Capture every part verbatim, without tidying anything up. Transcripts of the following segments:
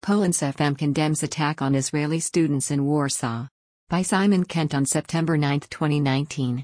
Poland's F M condemns attack on Israeli students in Warsaw. By Simon Kent on September ninth, twenty nineteen.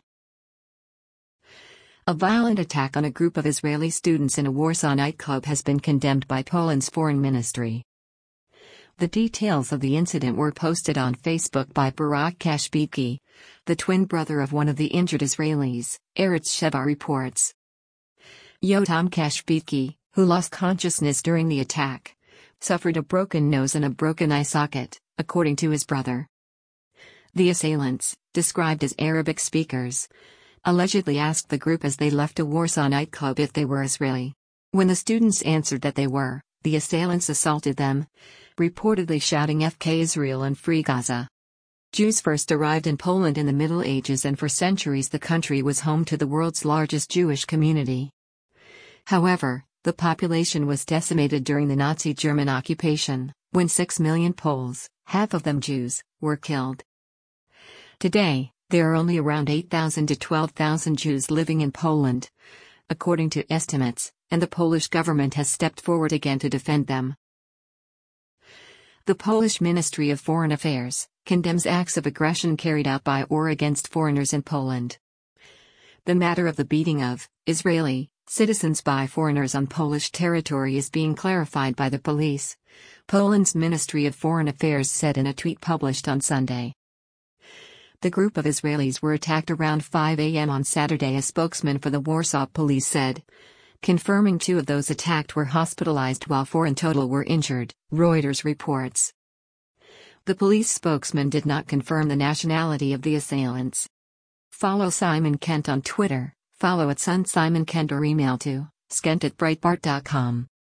A violent attack on a group of Israeli students in a Warsaw nightclub has been condemned by Poland's foreign ministry. The details of the incident were posted on Facebook by Barak Kashbitki, the twin brother of one of the injured Israelis, Eretz Sheva reports. Yotam Kashbitki, who lost consciousness during the attack, suffered a broken nose and a broken eye socket, according to his brother. The assailants, described as Arabic speakers, allegedly asked the group as they left a Warsaw nightclub if they were Israeli. When the students answered that they were, the assailants assaulted them, reportedly shouting F K Israel and Free Gaza. Jews first arrived in Poland in the Middle Ages, and for centuries the country was home to the world's largest Jewish community. However, the population was decimated during the Nazi German occupation, when six million Poles, half of them Jews, were killed. Today, there are only around eight thousand to twelve thousand Jews living in Poland, according to estimates, and the Polish government has stepped forward again to defend them. The Polish Ministry of Foreign Affairs condemns acts of aggression carried out by or against foreigners in Poland. The matter of the beating of Israeli citizens by foreigners on Polish territory is being clarified by the police, Poland's Ministry of Foreign Affairs said in a tweet published on Sunday. The group of Israelis were attacked around five a m on Saturday, a spokesman for the Warsaw police said, confirming two of those attacked were hospitalized while four in total were injured, Reuters reports. The police spokesman did not confirm the nationality of the assailants. Follow Simon Kent on Twitter, follow at Sun Simon Kent, or email to skent at breitbart dot com.